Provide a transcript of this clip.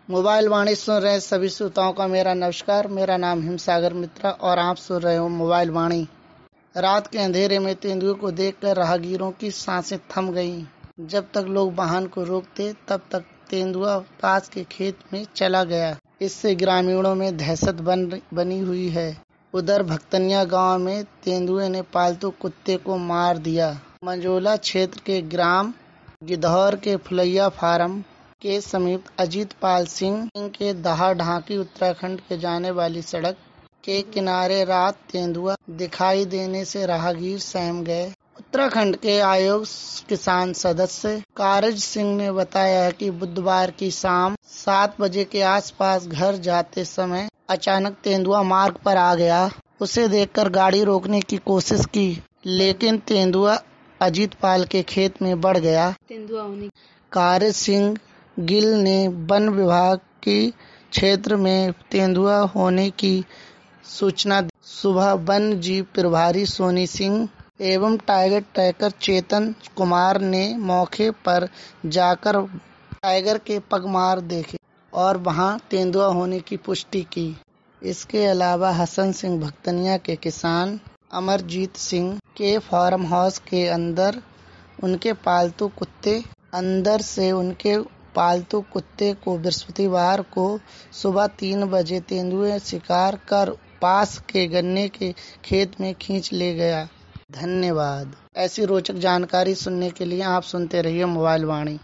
Mobile वाणी सुन रहे सभी श्रोताओं का मेरा नमस्कार। मेरा नाम हिमसागर मित्रा और आप सुन रहे हो मोबाइल वाणी। रात के अंधेरे में तेंदुए को देखकर राहगीरों की सांसें थम गईं। जब तक लोग वाहन को रोकते तब तक तेंदुआ पास के खेत में चला गया। इससे ग्रामीणों में दहशत बनी हुई है। उधर भक्तनिया गांव में तेंदुए ने पालतू कुत्ते को मार दिया। मंझोला क्षेत्र के ग्राम गिद्धौर के फुलैया फार्म के समीप अजीतपाल सिंह के दहा ढांकी उत्तराखंड के जाने वाली सड़क के किनारे रात तेंदुआ दिखाई देने से राहगीर सहम गए। उत्तराखंड के आयोग किसान सदस्य कारज सिंह ने बताया कि बुधवार की शाम 7 बजे के आसपास घर जाते समय अचानक तेंदुआ मार्ग पर आ गया। उसे देखकर गाड़ी रोकने की कोशिश की, लेकिन तेंदुआ अजीतपाल के खेत में बढ़ गया। कारज सिंह गिल ने वन विभाग के क्षेत्र में तेंदुआ होने की सूचना दी। सुबह वन जीव प्रभारी सोनी सिंह एवं टाइगर ट्रैकर चेतन कुमार ने मौके पर जाकर टाइगर के पगमार देखे और वहां तेंदुआ होने की पुष्टि की। इसके अलावा हसन सिंह भक्तनिया के किसान अमरजीत सिंह के फार्म हाउस के अंदर उनके पालतू कुत्ते को बृहस्पतिवार को सुबह 3 बजे तेंदुए शिकार कर पास के गन्ने के खेत में खींच ले गया। धन्यवाद। ऐसी रोचक जानकारी सुनने के लिए आप सुनते रहिए मोबाइल वाणी।